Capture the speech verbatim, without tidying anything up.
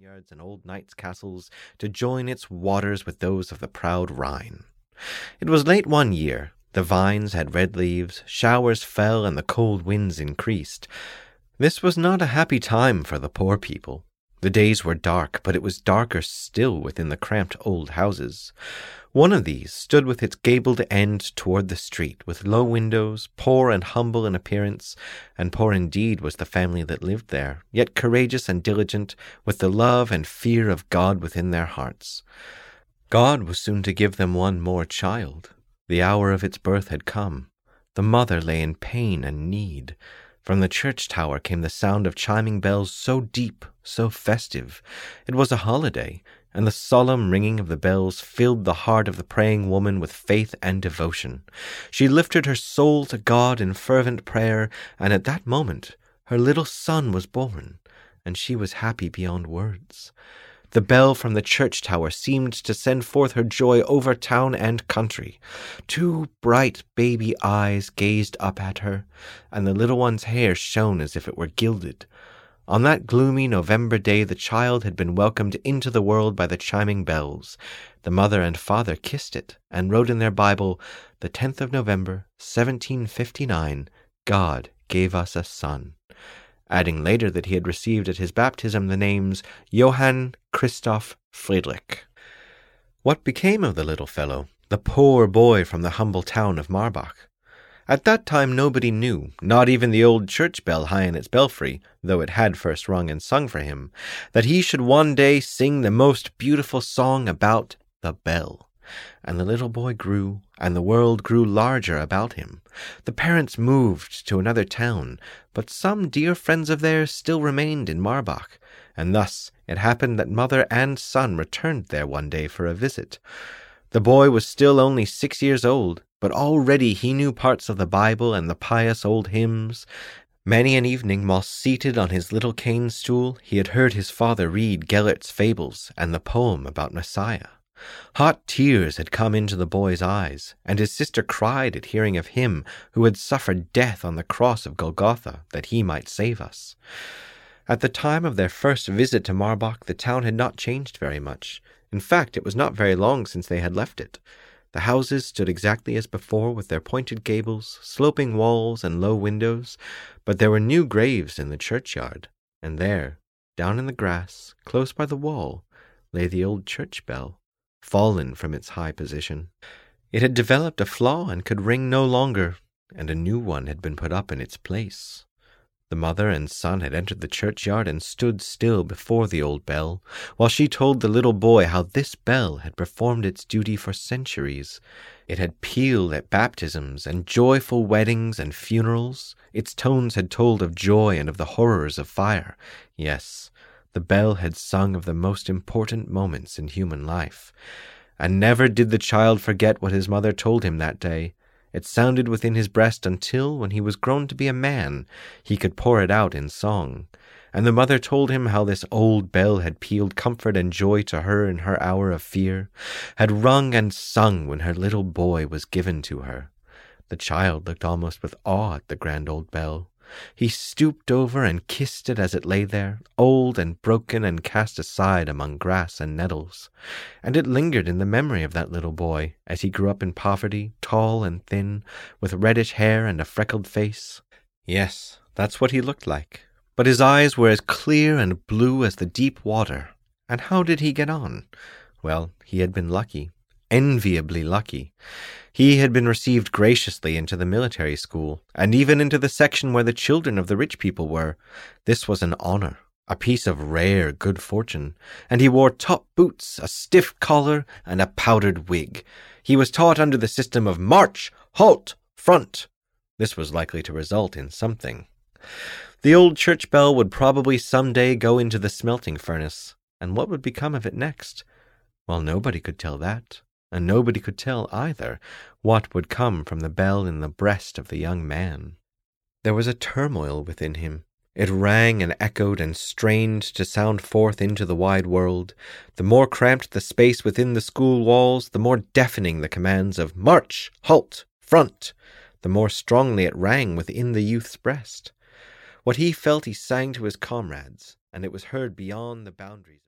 vineyards and old knights' castles to join its waters with those of the proud Rhine. It was late one year. The vines had red leaves, showers fell, and the cold winds increased. This was not a happy time for the poor people. The days were dark, but it was darker still within the cramped old houses. One of these stood with its gabled end toward the street, with low windows, poor and humble in appearance, and poor indeed was the family that lived there, yet courageous and diligent, with the love and fear of God within their hearts. God was soon to give them one more child. The hour of its birth had come. The mother lay in pain and need. From the church tower came the sound of chiming bells so deep, so festive. It was a holiday, and the solemn ringing of the bells filled the heart of the praying woman with faith and devotion. She lifted her soul to God in fervent prayer, and at that moment her little son was born, and she was happy beyond words. The bell from the church tower seemed to send forth her joy over town and country. Two bright baby eyes gazed up at her, and the little one's hair shone as if it were gilded. On that gloomy November day the child had been welcomed into the world by the chiming bells. The mother and father kissed it, and wrote in their Bible, "The tenth of November, seventeen fifty-nine, God gave us a son," adding later that he had received at his baptism the names Johann Christoph Friedrich. What became of the little fellow, the poor boy from the humble town of Marbach? At that time nobody knew, not even the old church bell high in its belfry, though it had first rung and sung for him, that he should one day sing the most beautiful song about the bell. And the little boy grew, and the world grew larger about him. The parents moved to another town, but some dear friends of theirs still remained in Marbach, and thus it happened that mother and son returned there one day for a visit. The boy was still only six years old, but already he knew parts of the Bible and the pious old hymns. Many an evening, while seated on his little cane stool, he had heard his father read Gellert's Fables and the poem about Messiah. Hot tears had come into the boy's eyes, and his sister cried at hearing of him who had suffered death on the cross of Golgotha, that he might save us. At the time of their first visit to Marbach, the town had not changed very much. In fact, it was not very long since they had left it. The houses stood exactly as before, with their pointed gables, sloping walls, and low windows, but there were new graves in the churchyard, and there, down in the grass, close by the wall, lay the old church bell, fallen from its high position. It had developed a flaw and could ring no longer, and a new one had been put up in its place. The mother and son had entered the churchyard and stood still before the old bell, while she told the little boy how this bell had performed its duty for centuries. It had pealed at baptisms and joyful weddings and funerals. Its tones had told of joy and of the horrors of fire. Yes, the bell had sung of the most important moments in human life. And never did the child forget what his mother told him that day. It sounded within his breast until, when he was grown to be a man, he could pour it out in song. And the mother told him how this old bell had pealed comfort and joy to her in her hour of fear, had rung and sung when her little boy was given to her. The child looked almost with awe at the grand old bell. He stooped over and kissed it as it lay there, old and broken and cast aside among grass and nettles. And it lingered in the memory of that little boy, as he grew up in poverty, tall and thin, with reddish hair and a freckled face. Yes, that's what he looked like. But his eyes were as clear and blue as the deep water. And how did he get on? Well, he had been lucky. Enviably lucky. He had been received graciously into the military school, and even into the section where the children of the rich people were. This was an honor, a piece of rare good fortune, and he wore top boots, a stiff collar, and a powdered wig. He was taught under the system of march, halt, front. This was likely to result in something. The old church bell would probably some day go into the smelting furnace, and what would become of it next? Well, nobody could tell that. And nobody could tell, either, what would come from the bell in the breast of the young man. There was a turmoil within him. It rang and echoed and strained to sound forth into the wide world. The more cramped the space within the school walls, the more deafening the commands of march, halt, front, the more strongly it rang within the youth's breast. What he felt he sang to his comrades, and it was heard beyond the boundaries.